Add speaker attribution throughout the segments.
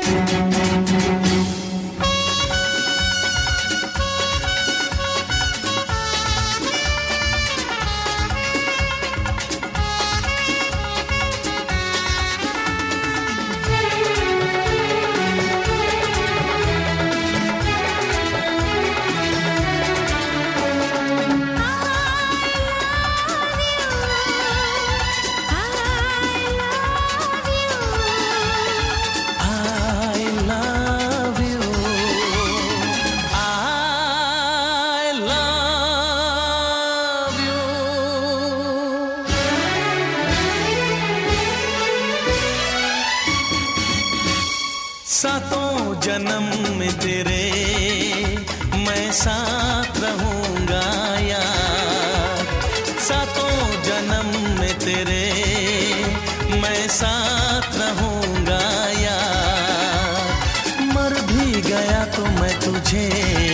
Speaker 1: सातों जन्म में तेरे मैं साथ रहूंगा यार, सातों जन्म में तेरे मैं साथ रहूंगा यार। मर भी गया तो मैं तुझे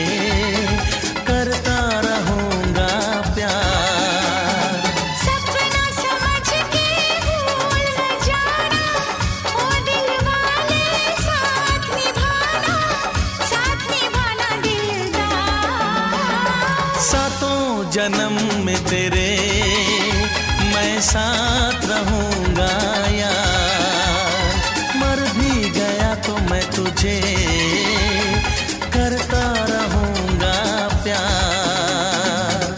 Speaker 1: करता रहूंगा प्यार।
Speaker 2: सपना समझ के भूल न जाना, ओ दिल वाले साथ निभाना दिलदार।
Speaker 1: सातों जन्म में तेरे मैं साथ रहूंगा यार। मर भी गया तो मैं तुझे करता रहूंगा प्यार।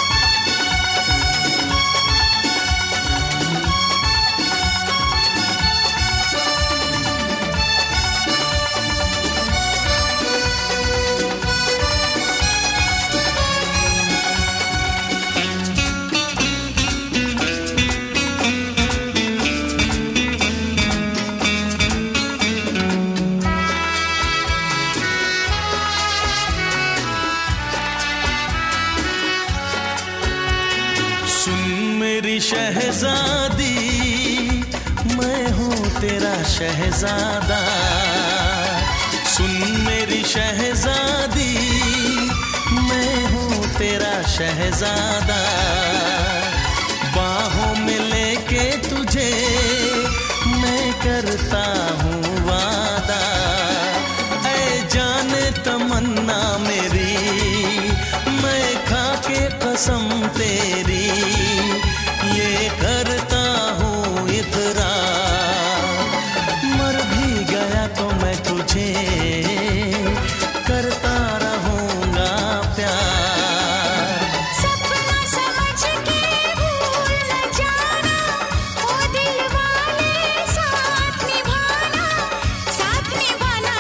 Speaker 1: सुन मेरी शहजादी, मैं हूँ तेरा शहजादा। सुन मेरी शहजादी, मैं हूँ तेरा शहजादा। बाहों में लेके तुझे मैं करता हूँ वादा। ऐ जाने तमन्ना मेरी, मैं खा के कसम तेरी ये करता हूँ इकरार। मर भी गया तो मैं तुझे करता रहूंगा प्यार।
Speaker 2: सपना समझ के भूल न जाना, ओ दिल वाले साथ निभाना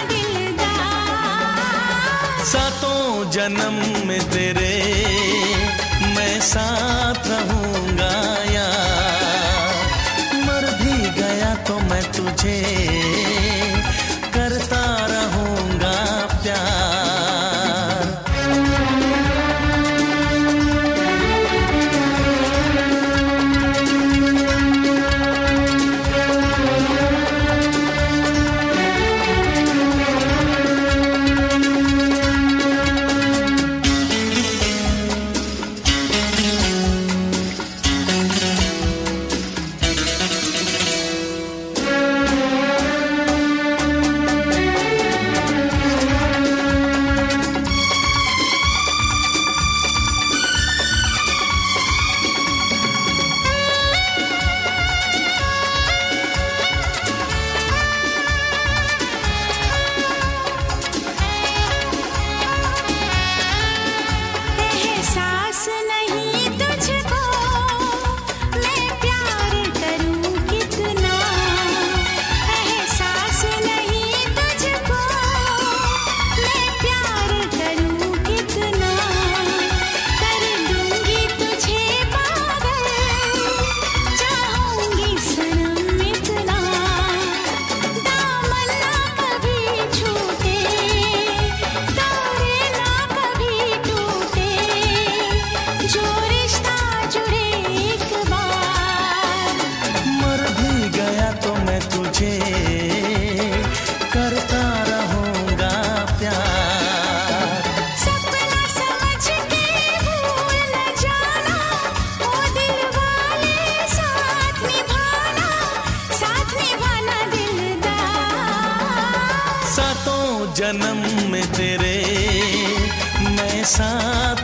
Speaker 2: दिलदार।
Speaker 1: सातों जन्म में तेरे मैं साथ रहूंगा यार। मर भी गया तो मैं तुझे करता रहूंगा प्यार। जन्म में तेरे मैं साथ